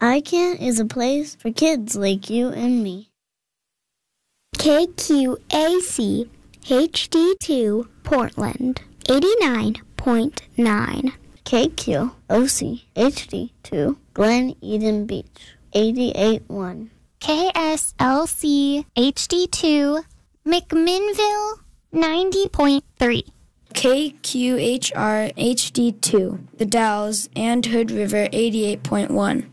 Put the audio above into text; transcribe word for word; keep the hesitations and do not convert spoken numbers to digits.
iCan't is a place for kids like you and me. K Q A C H D two Portland, eighty-nine point nine. K Q O C H D two Glen Eden Beach, eighty-eight point one. K S L C H D two McMinnville, ninety point three. K Q H R H D two The Dalles and Hood River, eighty-eight point one.